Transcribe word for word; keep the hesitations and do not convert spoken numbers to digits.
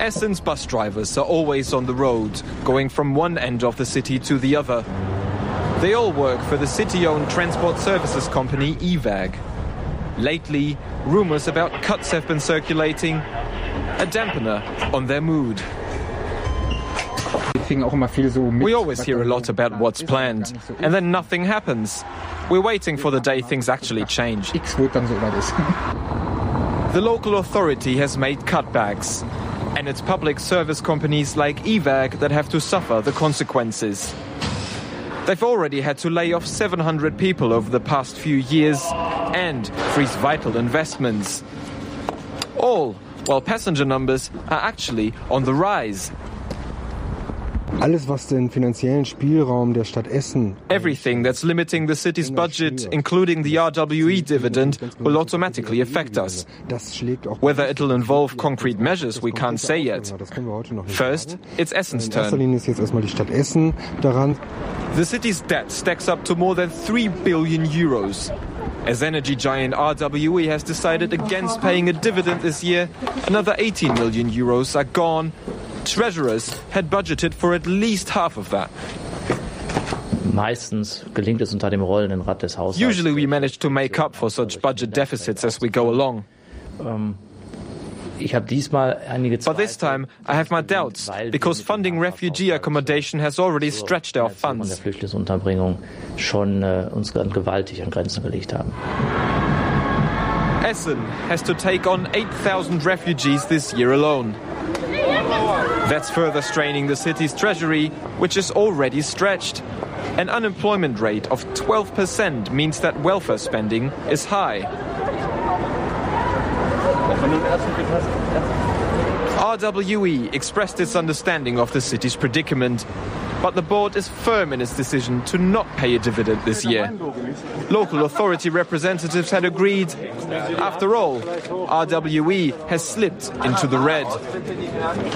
Essen's bus drivers are always on the road, going from one end of the city to the other. They all work for the city-owned transport services company E W A G. Lately, rumors about cuts have been circulating, a dampener on their mood. We always hear a lot about what's planned, and then nothing happens. We're waiting for the day things actually change. The local authority has made cutbacks, and it's public service companies like E W A G that have to suffer the consequences. They've already had to lay off seven hundred people over the past few years and freeze vital investments. All while passenger numbers are actually on the rise. Everything that's limiting the city's budget, including the R W E dividend, will automatically affect us. Whether it'll involve concrete measures, we can't say yet. First, it's Essen's turn. The city's debt stacks up to more than three billion euros. As energy giant R W E has decided against paying a dividend this year, another eighteen million euros are gone. Treasurers had budgeted for at least half of that. Usually we manage to make up for such budget deficits as we go along. But this time I have my doubts, because funding refugee accommodation has already stretched our funds. Essen has to take on eight thousand refugees this year alone. That's further straining the city's treasury, which is already stretched. An unemployment rate of twelve percent means that welfare spending is high. R W E expressed its understanding of the city's predicament, but the board is firm in its decision to not pay a dividend this year. Local authority representatives had agreed. After all, R W E has slipped into the red.